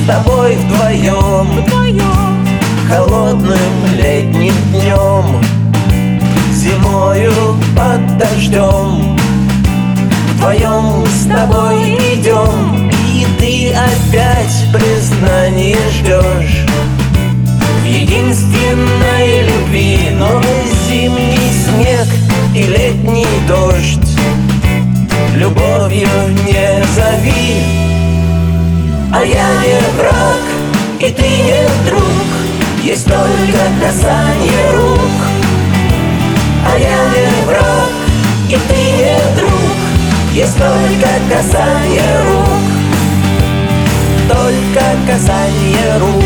тобой вдвоем, холодным летним днем, зимою под дождем, вдвоем с тобой идем. И ты опять признание ждешь в единственной любви. Новый зимний снег и летний дождь любовью не зови. А я не враг, и ты не друг, есть только касание рук. А я не враг, и ты не друг, есть только касание рук, только касание рук.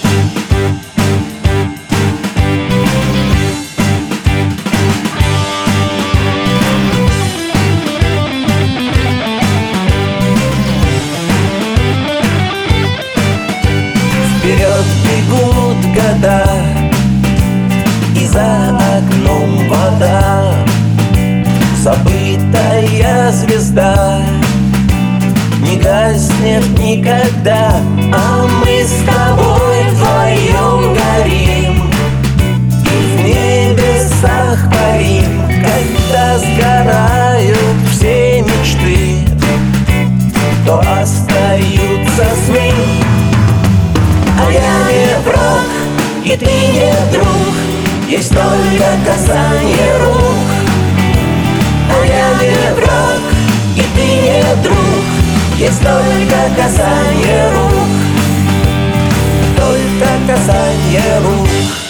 Вперед бегут года, и за окном вода, забытая звезда не гаснет никогда. А мы с тобой вдвоем горим и в небесах парим. Когда сгорают все мечты, то остаются сны. А я не враг, и ты не друг, есть только касание рук. А я не враг, и ты не друг, есть только касание рук, только касание рук.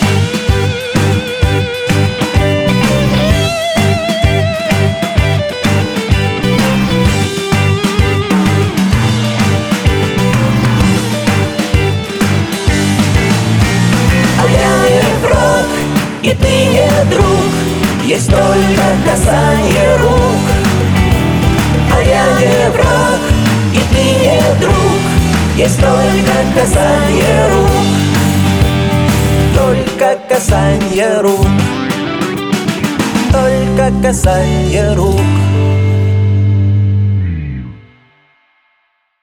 И ты не друг, есть только касание рук. А я не враг, и ты не друг, есть только касание рук, только касание рук, только касание рук.